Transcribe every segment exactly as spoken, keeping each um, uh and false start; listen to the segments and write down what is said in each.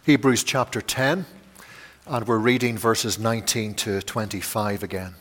Hebrews chapter ten, and we're reading verses nineteen to twenty-five again.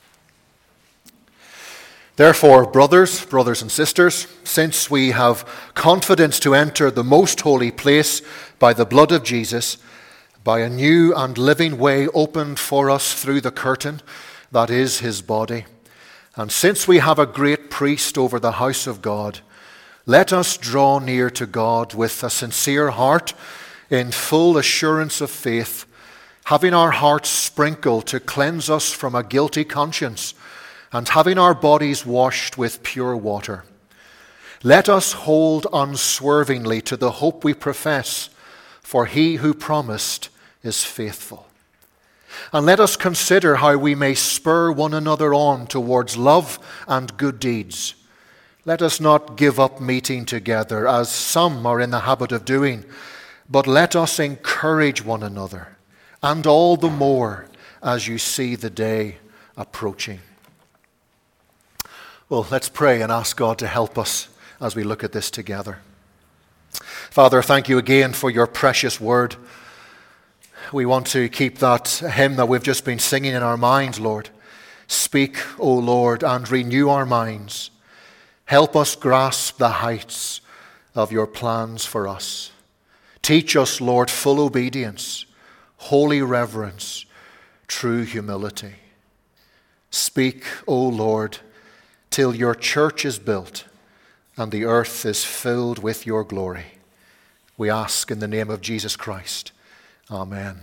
Therefore, brothers, brothers and sisters, since we have confidence to enter the most holy place by the blood of Jesus, by a new and living way opened for us through the curtain, that is his body, and since we have a great priest over the house of God, let us draw near to God with a sincere heart, in full assurance of faith, having our hearts sprinkled to cleanse us from a guilty conscience, and having our bodies washed with pure water. Let us hold unswervingly to the hope we profess, for he who promised is faithful. And let us consider how we may spur one another on towards love and good deeds. Let us not give up meeting together, as some are in the habit of doing, but let us encourage one another, and all the more as you see the day approaching. Well, let's pray and ask God to help us as we look at this together. Father, thank you again for your precious word. We want to keep that hymn that we've just been singing in our minds, Lord. Speak, O Lord, and renew our minds. Help us grasp the heights of your plans for us. Teach us, Lord, full obedience, holy reverence, true humility. Speak, O Lord, till your church is built and the earth is filled with your glory. We ask in the name of Jesus Christ. Amen.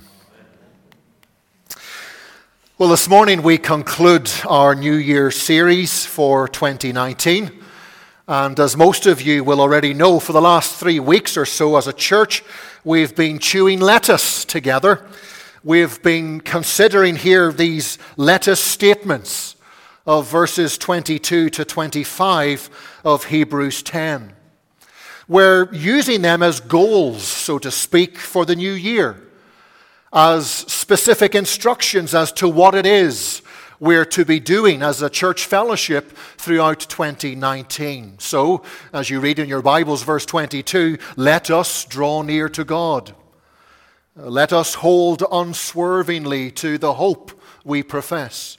Well, this morning we conclude our New Year series for twenty nineteen. And as most of you will already know, for the last three weeks or so as a church, we've been chewing lettuce together. We've been considering here these lettuce statements of verses twenty-two to twenty-five of Hebrews ten. We're using them as goals, so to speak, for the new year, as specific instructions as to what it is we're to be doing as a church fellowship throughout twenty nineteen. So, as you read in your Bibles, verse twenty-two, let us draw near to God. Let us hold unswervingly to the hope we profess.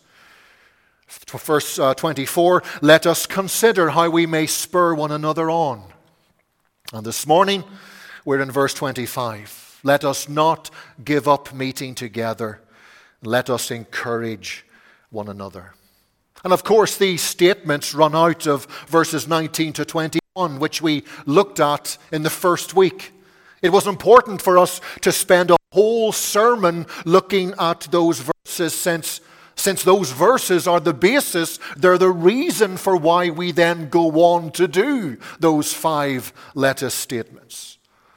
Verse uh, twenty-four, let us consider how we may spur one another on. And this morning, we're in verse twenty-five. Let us not give up meeting together. Let us encourage one another. And of course, these statements run out of verses nineteen to twenty-one, which we looked at in the first week. It was important for us to spend a whole sermon looking at those verses since, since those verses are the basis, they're the reason for why we then go on to do those five lettuce statements.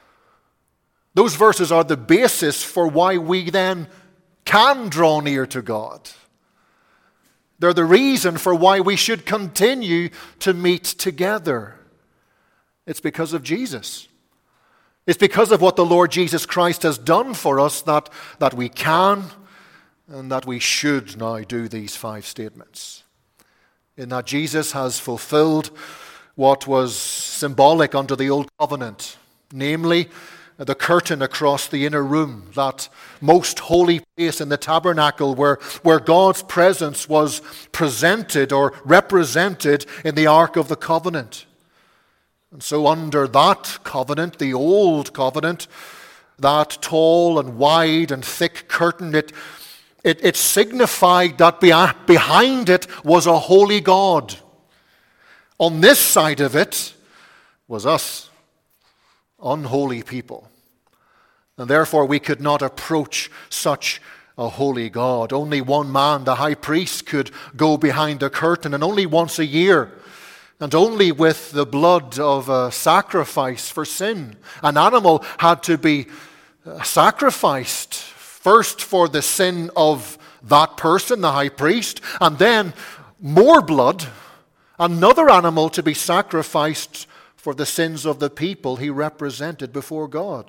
Those verses are the basis for why we then can draw near to God. They're the reason for why we should continue to meet together. It's because of Jesus. It's because of what the Lord Jesus Christ has done for us that, that we can and that we should now do these five statements. In that Jesus has fulfilled what was symbolic under the Old Covenant, namely the curtain across the inner room, that most holy place in the tabernacle where, where God's presence was presented or represented in the Ark of the Covenant. And so under that covenant, the Old Covenant, that tall and wide and thick curtain, it, it, it signified that behind it was a holy God. On this side of it was us, unholy people. And therefore we could not approach such a holy God. Only one man, the high priest, could go behind the curtain, and only once a year, and only with the blood of a sacrifice for sin. An animal had to be sacrificed, first for the sin of that person, the high priest, and then more blood, another animal to be sacrificed for the sins of the people he represented before God.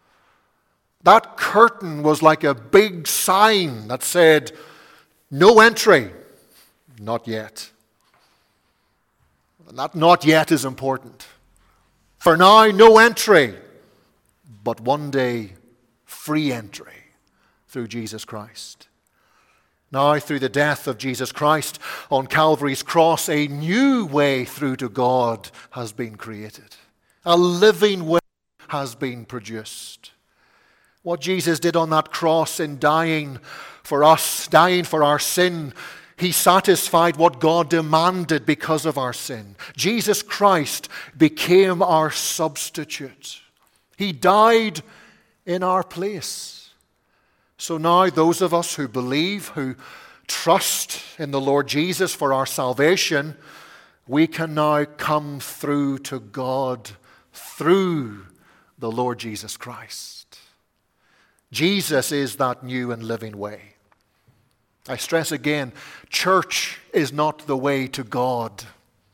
That curtain was like a big sign that said, no entry, not yet. And that not yet is important. For now, no entry, but one day free entry through Jesus Christ. Now, through the death of Jesus Christ on Calvary's cross, a new way through to God has been created. A living way has been produced. What Jesus did on that cross in dying for us, dying for our sin, he satisfied what God demanded because of our sin. Jesus Christ became our substitute. He died in our place. So now those of us who believe, who trust in the Lord Jesus for our salvation, we can now come through to God through the Lord Jesus Christ. Jesus is that new and living way. I stress again, church is not the way to God.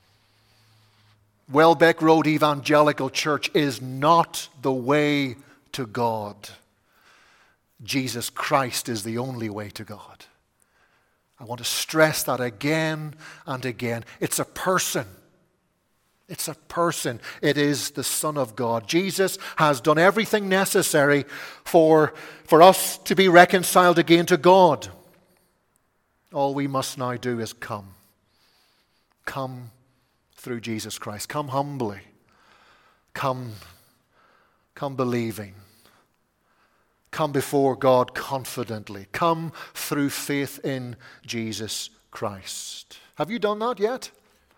Welbeck Road Evangelical Church is not the way to God. Jesus Christ is the only way to God. I want to stress that again and again. It's a person. It's a person. It is the Son of God. Jesus has done everything necessary for, for us to be reconciled again to God. All we must now do is come. Come through Jesus Christ. Come humbly. Come, come believing. Come before God confidently. Come through faith in Jesus Christ. Have you done that yet?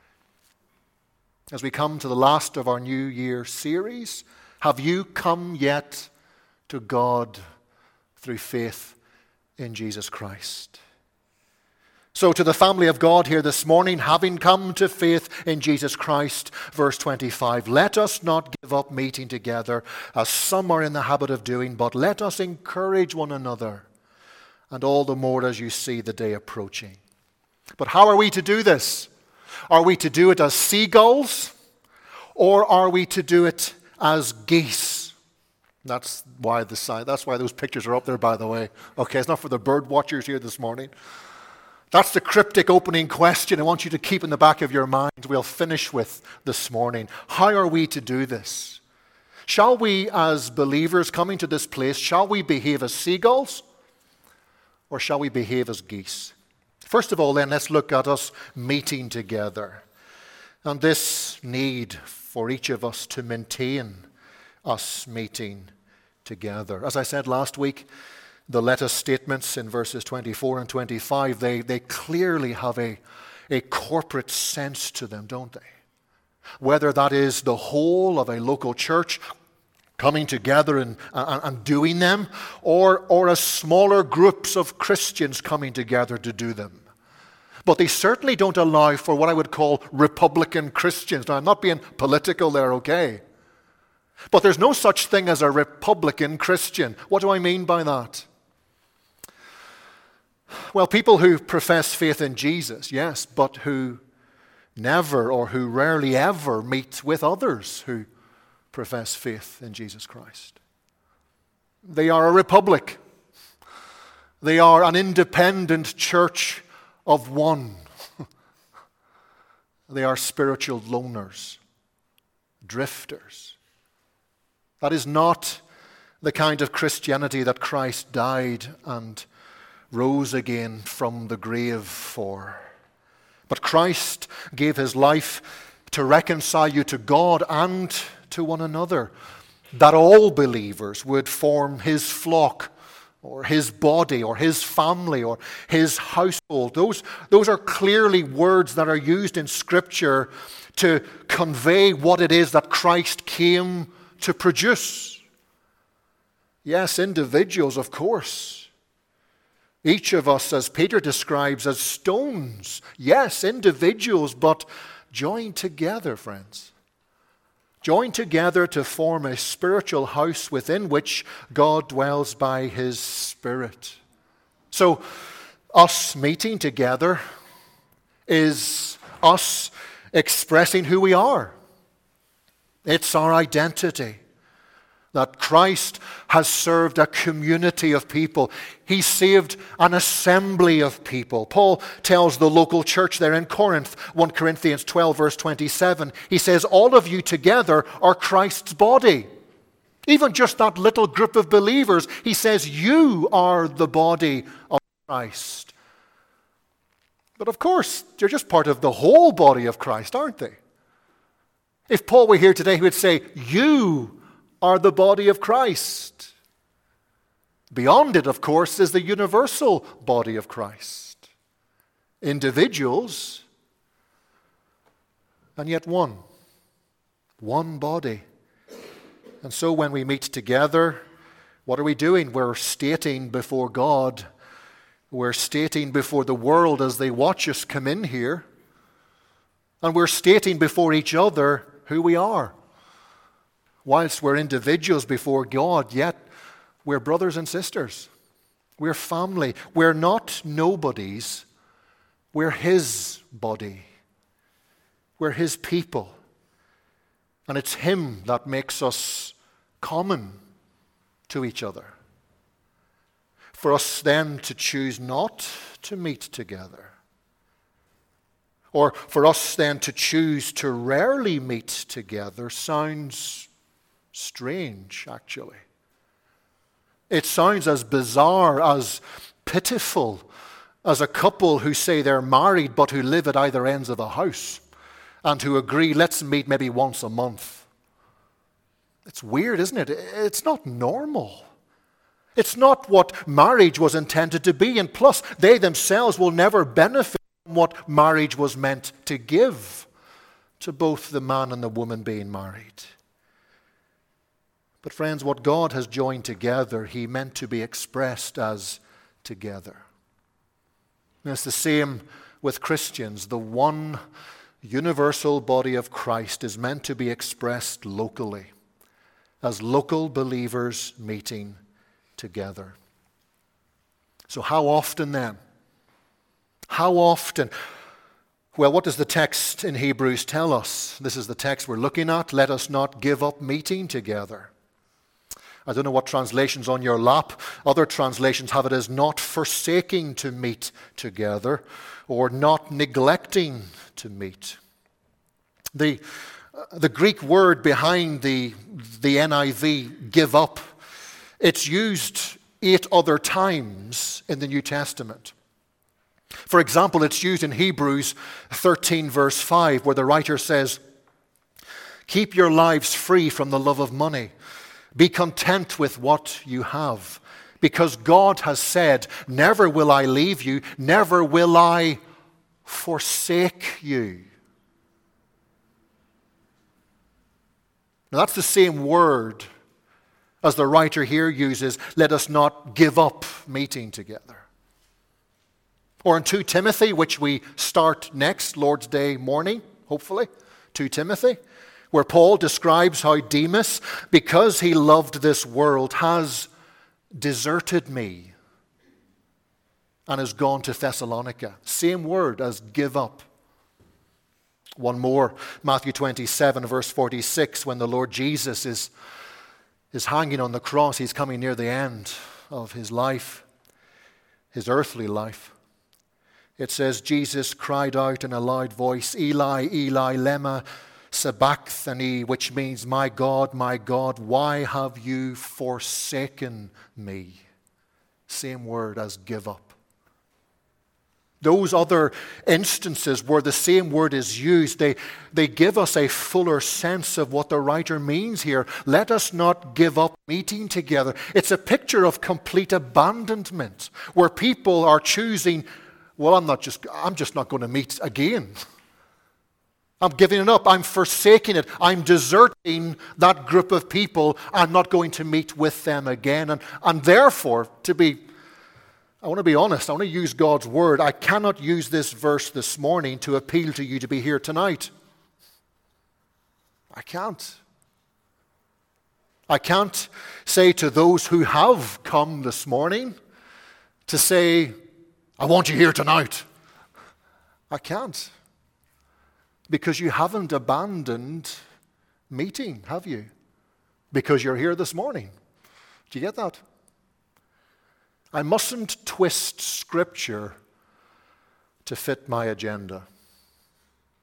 As we come to the last of our New Year series, have you come yet to God through faith in Jesus Christ? So to the family of God here this morning, having come to faith in Jesus Christ, verse twenty-five, let us not give up meeting together as some are in the habit of doing, but let us encourage one another, and all the more as you see the day approaching. But how are we to do this? Are we to do it as seagulls, or are we to do it as geese? That's why the sign, that's why those pictures are up there, by the way. Okay, it's not for the bird watchers here this morning. That's the cryptic opening question I want you to keep in the back of your mind. We'll finish with this morning. How are we to do this? Shall we, as believers coming to this place, shall we behave as seagulls, or shall we behave as geese? First of all, then, let's look at us meeting together, and this need for each of us to maintain us meeting together. As I said last week, the let us statements in verses twenty-four and twenty-five, they, they clearly have a, a corporate sense to them, don't they? Whether that is the whole of a local church coming together and, and, and doing them, or, or as smaller groups of Christians coming together to do them. But they certainly don't allow for what I would call Republican Christians. Now, I'm not being political there, okay? But there's no such thing as a Republican Christian. What do I mean by that? Well, people who profess faith in Jesus, yes, but who never or who rarely ever meet with others who profess faith in Jesus Christ. They are a republic. They are an independent church of one. They are spiritual loners, drifters. That is not the kind of Christianity that Christ died and rose again from the grave for. But Christ gave his life to reconcile you to God and to one another, that all believers would form his flock, or his body, or his family, or his household. Those, those are clearly words that are used in Scripture to convey what it is that Christ came to produce. Yes, individuals, of course. Each of us, as Peter describes, as stones. Yes, individuals, but joined together, friends. Joined together to form a spiritual house within which God dwells by his Spirit. So, us meeting together is us expressing who we are. It's our identity. That Christ has served a community of people. He saved an assembly of people. Paul tells the local church there in Corinth, First Corinthians twelve, verse twenty-seven, he says, all of you together are Christ's body. Even just that little group of believers, he says, you are the body of Christ. But of course, they're just part of the whole body of Christ, aren't they? If Paul were here today, he would say, you are the body of Christ. Beyond it, of course, is the universal body of Christ. Individuals, and yet one. One body. And so when we meet together, what are we doing? We're stating before God, we're stating before the world as they watch us come in here, and we're stating before each other who we are. Whilst we're individuals before God, yet we're brothers and sisters. We're family. We're not nobodies. We're His body. We're His people. And it's Him that makes us common to each other. For us then to choose not to meet together, or for us then to choose to rarely meet together, sounds strange, actually. It sounds as bizarre, as pitiful as a couple who say they're married but who live at either ends of the house and who agree, let's meet maybe once a month. It's weird, isn't it? It's not normal. It's not what marriage was intended to be. And plus, they themselves will never benefit from what marriage was meant to give to both the man and the woman being married. But friends, what God has joined together, He meant to be expressed as together. And it's the same with Christians. The one universal body of Christ is meant to be expressed locally, as local believers meeting together. So how often then? How often? Well, what does the text in Hebrews tell us? This is the text we're looking at. Let us not give up meeting together. I don't know what translations on your lap. Other translations have it as not forsaking to meet together or not neglecting to meet. The The Greek word behind the, the N I V, give up, it's used eight other times in the New Testament. For example, it's used in Hebrews thirteen, verse five, where the writer says, keep your lives free from the love of money. Be content with what you have, because God has said, never will I leave you, never will I forsake you. Now that's the same word as the writer here uses, let us not give up meeting together. Or in Second Timothy, which we start next, Lord's Day morning, hopefully, Second Timothy, where Paul describes how Demas, because he loved this world, has deserted me and has gone to Thessalonica. Same word as give up. One more, Matthew twenty-seven, verse forty-six, when the Lord Jesus is, is hanging on the cross, He's coming near the end of His life, His earthly life. It says, Jesus cried out in a loud voice, Eli, Eli, lema sabachthani, which means, my God, my God, why have you forsaken me? Same word as give up. Those other instances where the same word is used, they, they give us a fuller sense of what the writer means here. Let us not give up meeting together. It's a picture of complete abandonment, where people are choosing, well, I'm not just, I'm just not going to meet again. I'm giving it up. I'm forsaking it. I'm deserting that group of people. I'm not going to meet with them again. And, and therefore, to be I want to be honest, I want to use God's word. I cannot use this verse this morning to appeal to you to be here tonight. I can't. I can't say to those who have come this morning to say, I want you here tonight. I can't. Because you haven't abandoned meeting, have you? Because you're here this morning. Do you get that? I mustn't twist Scripture to fit my agenda.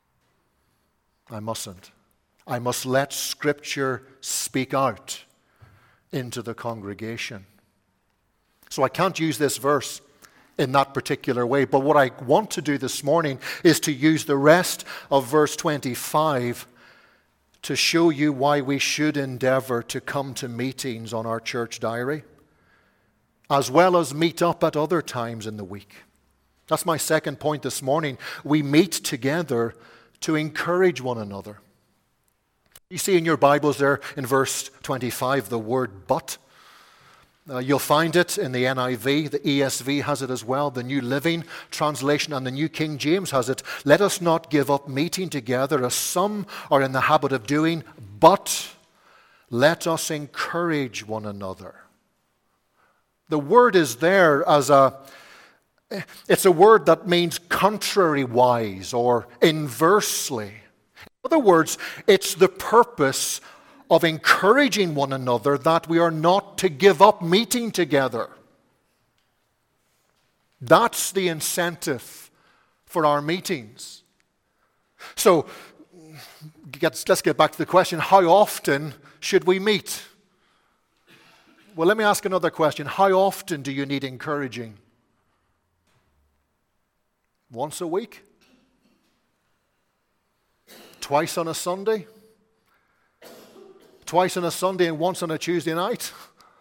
I mustn't. I must let Scripture speak out into the congregation. So I can't use this verse in that particular way, but what I want to do this morning is to use the rest of verse twenty-five to show you why we should endeavor to come to meetings on our church diary, as well as meet up at other times in the week. That's my second point this morning. We meet together to encourage one another. You see in your Bibles there in verse twenty-five the word but. Uh, you'll find it in the N I V, the E S V has it as well, the New Living Translation, and the New King James has it. Let us not give up meeting together as some are in the habit of doing, but let us encourage one another. The word is there as a, it's a word that means contrariwise or inversely. In other words, it's the purpose of encouraging one another that we are not to give up meeting together. That's the incentive for our meetings. So let's get back to the question, how often should we meet? Well, let me ask another question. How often do you need encouraging? Once a week? Twice on a Sunday? Twice on a Sunday and once on a Tuesday night?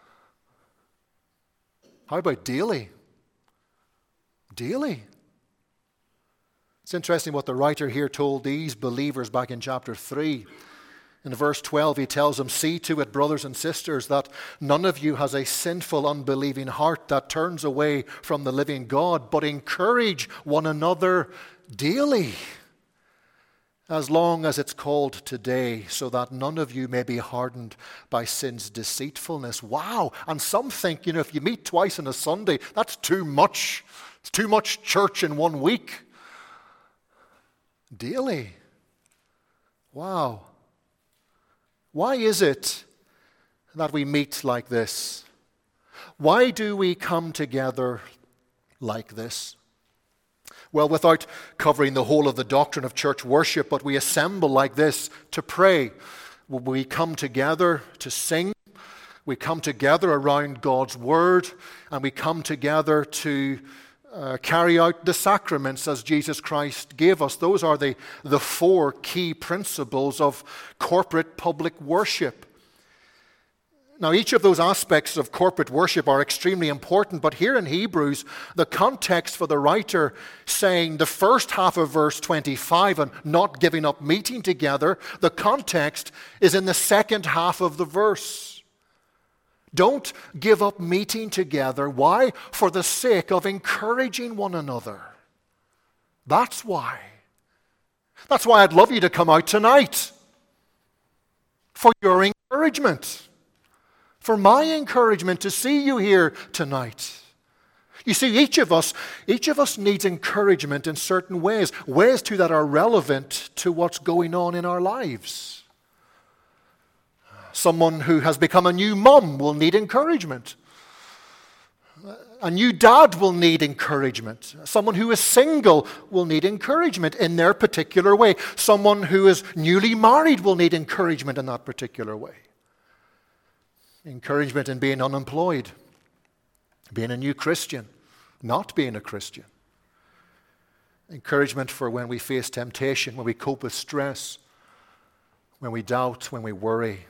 How about daily? Daily. It's interesting what the writer here told these believers back in chapter three. In verse twelve, he tells them, "See to it, brothers and sisters, that none of you has a sinful, unbelieving heart that turns away from the living God, but encourage one another daily, as long as it's called today, so that none of you may be hardened by sin's deceitfulness." Wow. And some think, you know, if you meet twice on a Sunday, that's too much. It's too much church in one week. Daily. Wow. Why is it that we meet like this? Why do we come together like this? Well, without covering the whole of the doctrine of church worship, but we assemble like this to pray. We come together to sing. We come together around God's Word. And we come together to uh, carry out the sacraments as Jesus Christ gave us. Those are the, the four key principles of corporate public worship. Now, each of those aspects of corporate worship are extremely important, but here in Hebrews, the context for the writer saying the first half of verse twenty-five and not giving up meeting together, the context is in the second half of the verse. Don't give up meeting together. Why? For the sake of encouraging one another. That's why. That's why I'd love you to come out tonight. For your encouragement. For my encouragement to see you here tonight. You see, each of us, each of us needs encouragement in certain ways, ways too that are relevant to what's going on in our lives. Someone who has become a new mum will need encouragement. A new dad will need encouragement. Someone who is single will need encouragement in their particular way. Someone who is newly married will need encouragement in that particular way. Encouragement in being unemployed, being a new Christian, not being a Christian. Encouragement for when we face temptation, when we cope with stress, when we doubt, when we worry.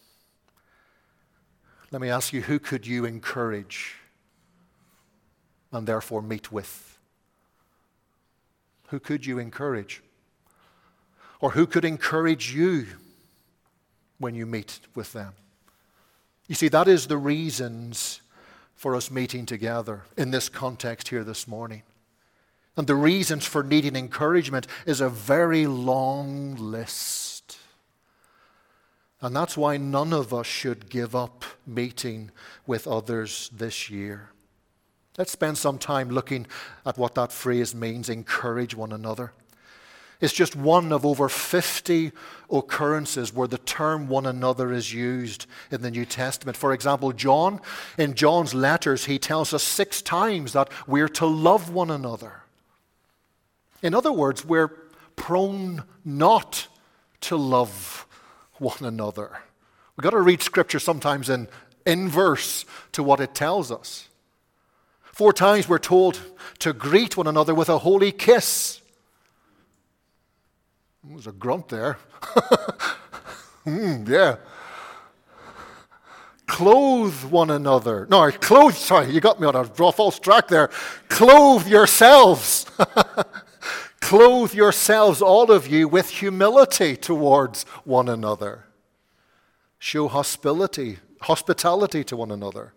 Let me ask you, who could you encourage and therefore meet with? Who could you encourage? Or who could encourage you when you meet with them? You see, that is the reasons for us meeting together in this context here this morning. And the reasons for needing encouragement is a very long list. And that's why none of us should give up meeting with others this year. Let's spend some time looking at what that phrase means, encourage one another. It's just one of over fifty occurrences where the term one another is used in the New Testament. For example, John, in John's letters, he tells us six times that we're to love one another. In other words, we're prone not to love one another. We've got to read Scripture sometimes in inverse to what it tells us. Four times we're told to greet one another with a holy kiss. There's a grunt there. mm, yeah. Clothe one another. No, clothe, sorry, you got me on a false track there. Clothe yourselves. Clothe yourselves, all of you, with humility towards one another. Show hospitality, hospitality to one another.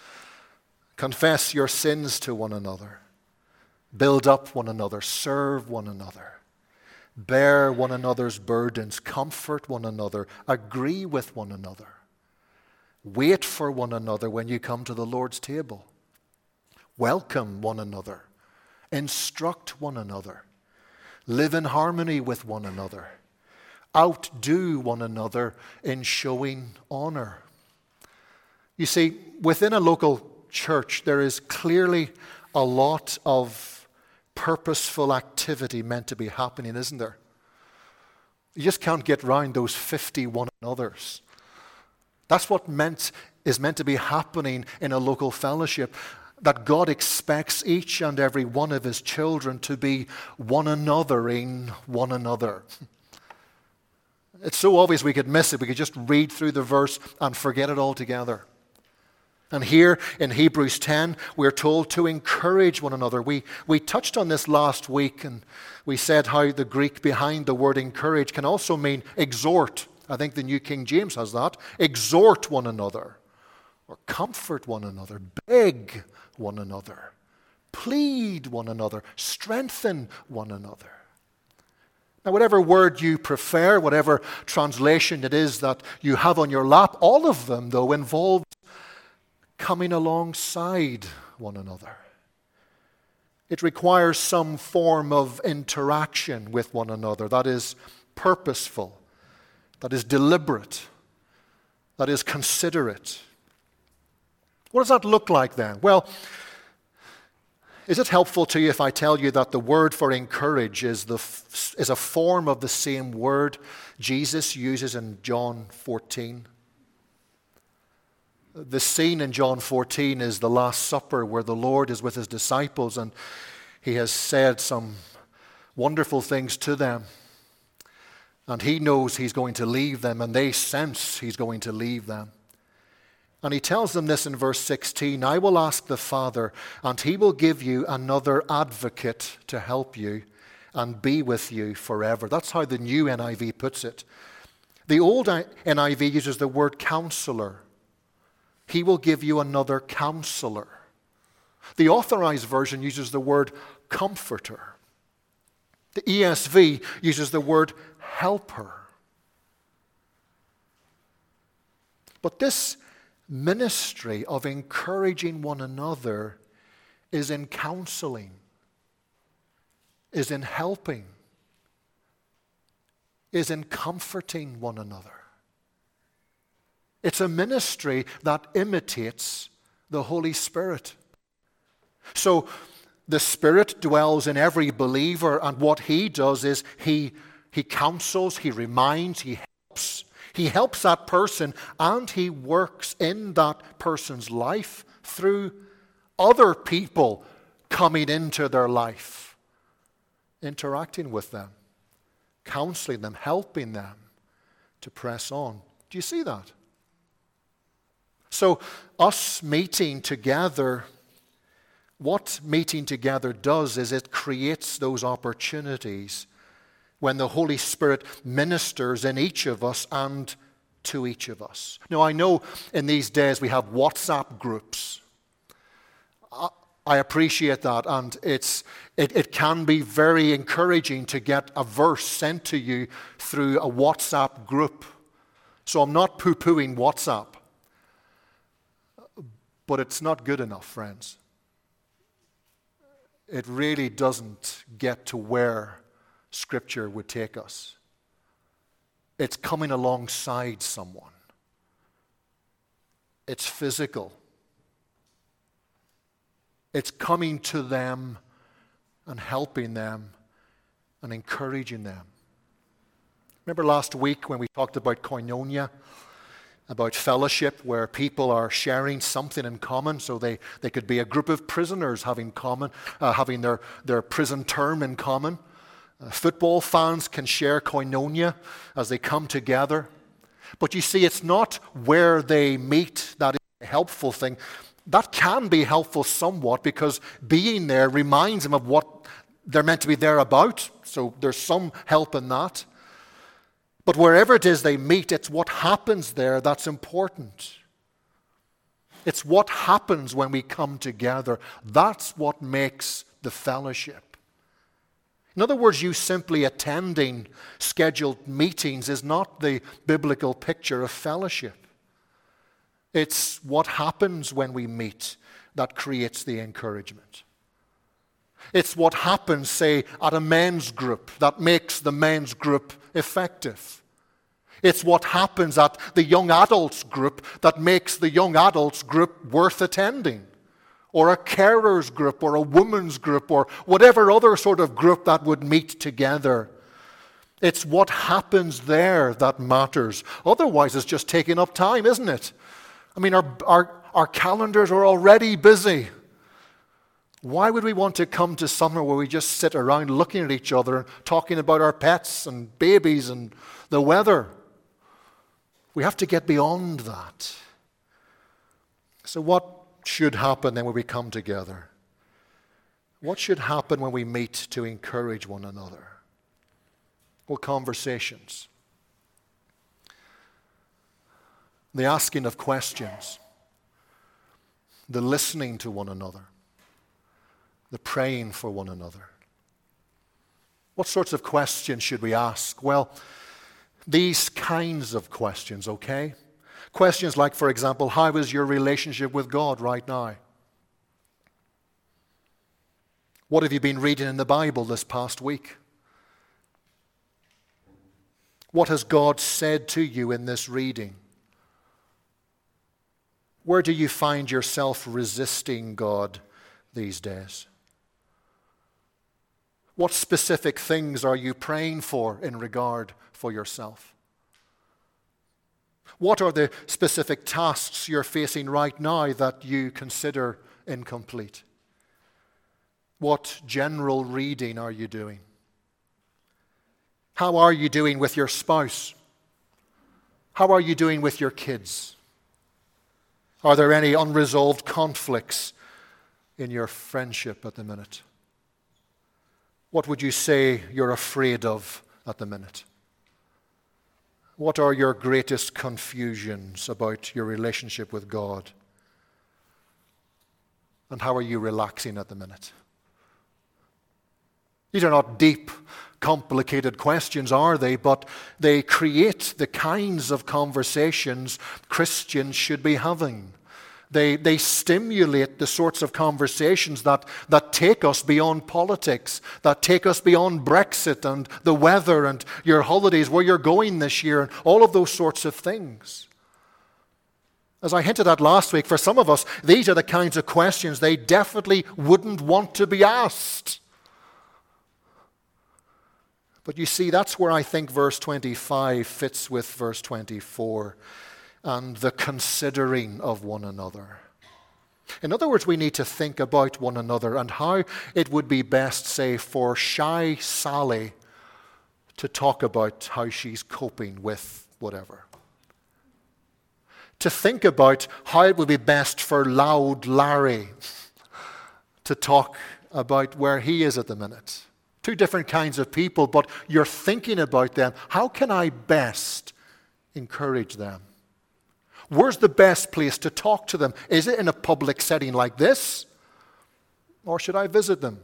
Confess your sins to one another. Build up one another. Serve one another. Bear one another's burdens. Comfort one another. Agree with one another. Wait for one another when you come to the Lord's table. Welcome one another. Instruct one another. Live in harmony with one another. Outdo one another in showing honor. You see, within a local church, there is clearly a lot of purposeful activity meant to be happening, isn't there? You just can't get round those fifty one another's. That's what meant is meant to be happening in a local fellowship, that God expects each and every one of his children to be one anothering one another. It's so obvious we could miss it. We could just read through the verse and forget it altogether. And here in Hebrews ten, we're told to encourage one another. We, we touched on this last week, and we said how the Greek behind the word encourage can also mean exhort. I think the New King James has that. Exhort one another, or comfort one another, beg one another, plead one another, strengthen one another. Now, whatever word you prefer, whatever translation it is that you have on your lap, all of them, though, involve coming alongside one another. It requires some form of interaction with one another that is purposeful, that is deliberate, that is considerate. What does that look like then? Well, is it helpful to you if I tell you that the word for encourage is, the, is a form of the same word Jesus uses in John fourteen? The scene in John fourteen is the Last Supper, where the Lord is with his disciples and he has said some wonderful things to them. And he knows he's going to leave them, and they sense he's going to leave them. And he tells them this in verse sixteen, I will ask the Father, and he will give you another advocate to help you and be with you forever. That's how the new N I V puts it. The old N I V uses the word counselor. He will give you another counselor. The Authorized Version uses the word comforter. The E S V uses the word helper. But this ministry of encouraging one another is in counseling, is in helping, is in comforting one another. It's a ministry that imitates the Holy Spirit. So the Spirit dwells in every believer, and what he does is he, he counsels, he reminds, he helps. He helps that person, and he works in that person's life through other people coming into their life, interacting with them, counseling them, helping them to press on. Do you see that? So us meeting together, what meeting together does is it creates those opportunities when the Holy Spirit ministers in each of us and to each of us. Now, I know in these days we have WhatsApp groups. I appreciate that, and it's, it, it can be very encouraging to get a verse sent to you through a WhatsApp group. So I'm not poo-pooing WhatsApp. But it's not good enough, friends. It really doesn't get to where Scripture would take us. It's coming alongside someone. It's physical. It's coming to them and helping them and encouraging them. Remember last week when we talked about koinonia? about fellowship where people are sharing something in common. So they, they could be a group of prisoners having common, uh, having their, their prison term in common. Uh, football fans can share koinonia as they come together. But you see, it's not where they meet that is a helpful thing. That can be helpful somewhat because being there reminds them of what they're meant to be there about. So there's some help in that. But wherever it is they meet, it's what happens there that's important. It's what happens when we come together. That's what makes the fellowship. In other words, you simply attending scheduled meetings is not the biblical picture of fellowship. It's what happens when we meet that creates the encouragement. It's what happens, say, at a men's group that makes the men's group effective. It's what happens at the young adults group that makes the young adults group worth attending. Or a carers group, or a women's group, or whatever other sort of group that would meet together. It's what happens there that matters. Otherwise, it's just taking up time, isn't it? I mean, our, our, our calendars are already busy. Why would we want to come to somewhere where we just sit around looking at each other and talking about our pets and babies and the weather? We have to get beyond that. So what should happen then when we come together? What should happen when we meet to encourage one another? Well, conversations. The asking of questions. The listening to one another. The praying for one another. What sorts of questions should we ask? Well, these kinds of questions, okay? Questions like, for example, how is your relationship with God right now? What have you been reading in the Bible this past week? What has God said to you in this reading? Where do you find yourself resisting God these days? What specific things are you praying for in regard for yourself? What are the specific tasks you're facing right now that you consider incomplete? What general reading are you doing? How are you doing with your spouse? How are you doing with your kids? Are there any unresolved conflicts in your friendship at the minute? What would you say you're afraid of at the minute? What are your greatest confusions about your relationship with God? And how are you relaxing at the minute? These are not deep, complicated questions, are they? But they create the kinds of conversations Christians should be having. They, they stimulate the sorts of conversations that, that take us beyond politics, that take us beyond Brexit and the weather and your holidays, where you're going this year, and all of those sorts of things. As I hinted at last week, for some of us, these are the kinds of questions they definitely wouldn't want to be asked. But you see, that's where I think verse twenty-five fits with verse twenty-four. And the considering of one another. In other words, we need to think about one another and how it would be best, say, for shy Sally to talk about how she's coping with whatever. To think about how it would be best for loud Larry to talk about where he is at the minute. Two different kinds of people, but you're thinking about them. How can I best encourage them? Where's the best place to talk to them? Is it in a public setting like this? Or should I visit them?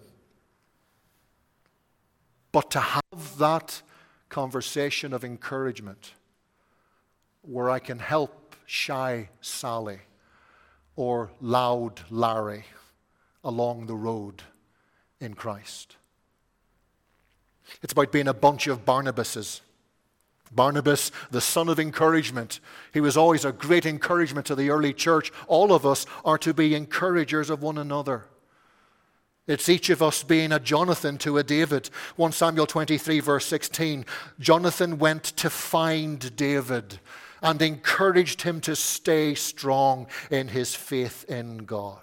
But to have that conversation of encouragement where I can help shy Sally or loud Larry along the road in Christ. It's about being a bunch of Barnabases. Barnabas, the son of encouragement. He was always a great encouragement to the early church. All of us are to be encouragers of one another. It's each of us being a Jonathan to a David. First Samuel twenty-three, verse sixteen. Jonathan went to find David and encouraged him to stay strong in his faith in God.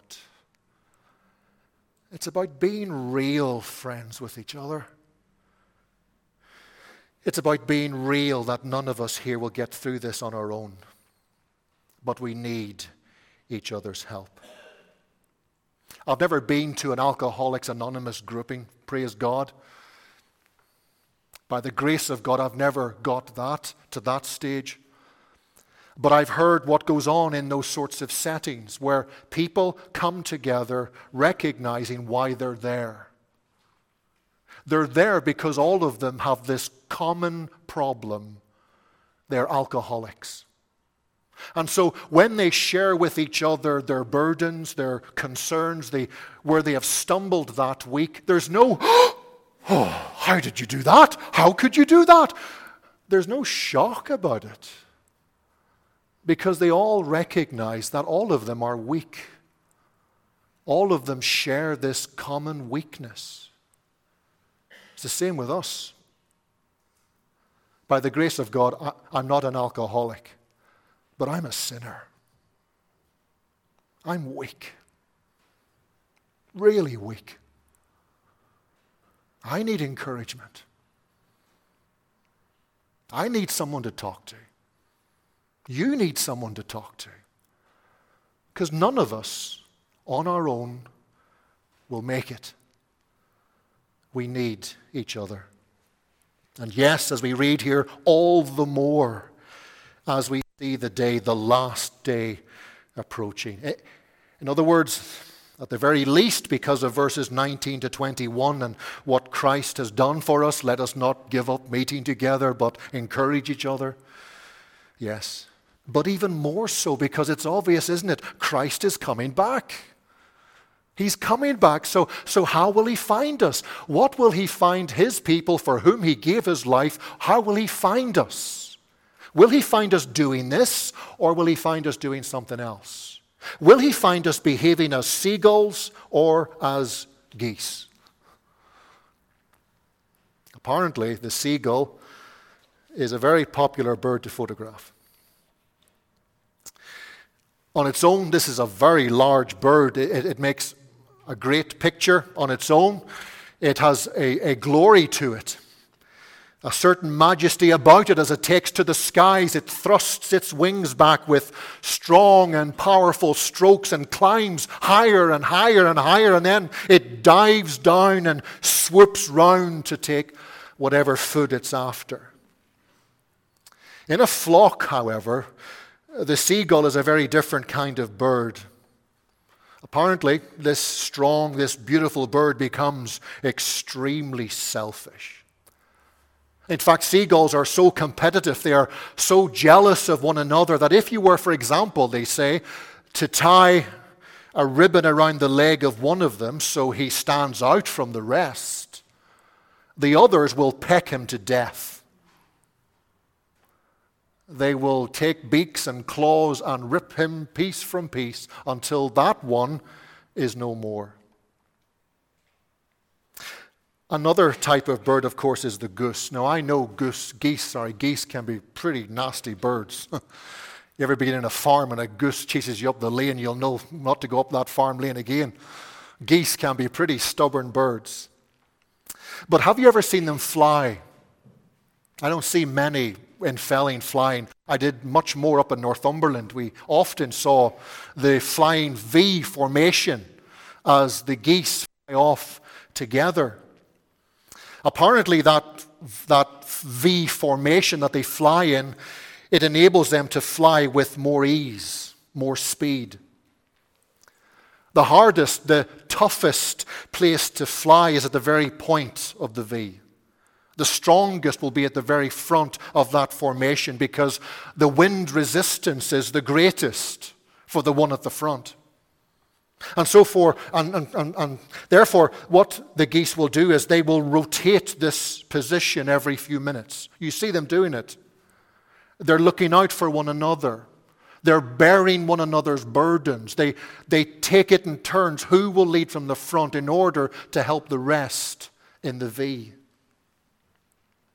It's about being real friends with each other. It's about being real that none of us here will get through this on our own. But we need each other's help. I've never been to an Alcoholics Anonymous grouping, praise God. By the grace of God, I've never got that to that stage. But I've heard what goes on in those sorts of settings where people come together recognizing why they're there. They're there because all of them have this common problem. They're alcoholics. And so when they share with each other their burdens, their concerns, they, where they have stumbled that week, there's no, oh, how did you do that? How could you do that? There's no shock about it. Because they all recognize that all of them are weak. All of them share this common weakness. It's the same with us. By the grace of God, I, I'm not an alcoholic, but I'm a sinner. I'm weak. Really weak. I need encouragement. I need someone to talk to. You need someone to talk to. Because none of us on our own will make it. We need each other. And yes, as we read here, all the more as we see the day, the last day approaching. In other words, at the very least, because of verses nineteen to twenty-one and what Christ has done for us, let us not give up meeting together, but encourage each other. Yes. But even more so, because it's obvious, isn't it? Christ is coming back. He's coming back. So, so how will he find us? What will he find his people for whom he gave his life? How will he find us? Will he find us doing this, or will he find us doing something else? Will he find us behaving as seagulls or as geese? Apparently, the seagull is a very popular bird to photograph. On its own, this is a very large bird. It, it makes a great picture on its own. It has a, a glory to it, a certain majesty about it as it takes to the skies. It thrusts its wings back with strong and powerful strokes and climbs higher and higher and higher, and then it dives down and swoops round to take whatever food it's after. In a flock, however, the seagull is a very different kind of bird. Apparently, this strong, this beautiful bird becomes extremely selfish. In fact, seagulls are so competitive, they are so jealous of one another that if you were, for example, they say, to tie a ribbon around the leg of one of them so he stands out from the rest, the others will peck him to death. They will take beaks and claws and rip him piece from piece until that one is no more. Another type of bird, of course, is the goose. Now, I know goose, geese, sorry, geese can be pretty nasty birds. You ever been in a farm and a goose chases you up the lane, you'll know not to go up that farm lane again. Geese can be pretty stubborn birds. But have you ever seen them fly? I don't see many in Felling flying. I did much more up in Northumberland. We often saw the flying V formation as the geese fly off together. Apparently that, that V formation that they fly in, it enables them to fly with more ease, more speed. The hardest, the toughest place to fly is at the very point of the V. The strongest will be at the very front of that formation because the wind resistance is the greatest for the one at the front. And so for, and, and, and, and therefore, what the geese will do is they will rotate this position every few minutes. You see them doing it. They're looking out for one another. They're bearing one another's burdens. They, they take it in turns. Who will lead from the front in order to help the rest in the V?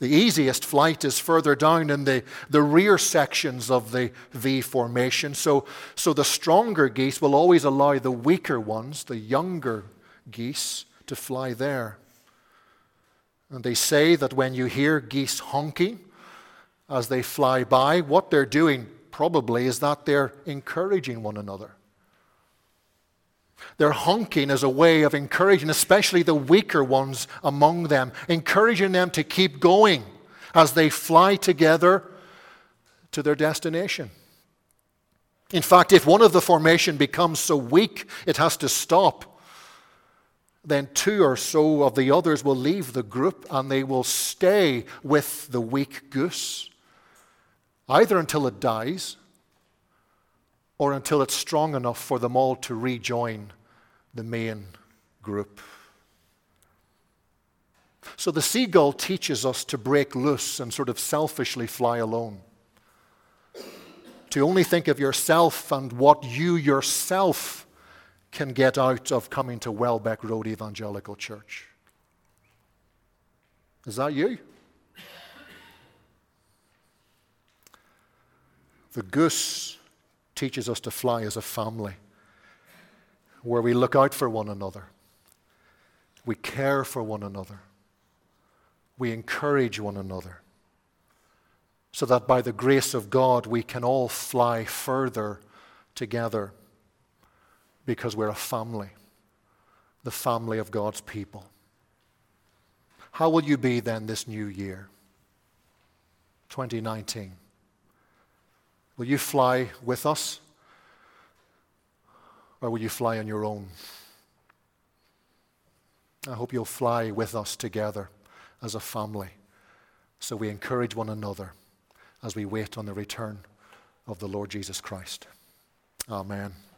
The easiest flight is further down in the, the rear sections of the V formation. So, so the stronger geese will always allow the weaker ones, the younger geese, to fly there. And they say that when you hear geese honking as they fly by, what they're doing probably is that they're encouraging one another. Their honking is a way of encouraging, especially the weaker ones among them, encouraging them to keep going as they fly together to their destination. In fact, if one of the formation becomes so weak it has to stop, then two or so of the others will leave the group and they will stay with the weak goose, either until it dies or until it's strong enough for them all to rejoin the main group. So the seagull teaches us to break loose and sort of selfishly fly alone. To only think of yourself and what you yourself can get out of coming to Welbeck Road Evangelical Church. Is that you? The goose teaches us to fly as a family, where we look out for one another, we care for one another, we encourage one another, so that by the grace of God we can all fly further together because we're a family, the family of God's people. How will you be then this new year, twenty nineteen? Will you fly with us, or will you fly on your own? I hope you'll fly with us together as a family, so we encourage one another as we wait on the return of the Lord Jesus Christ. Amen.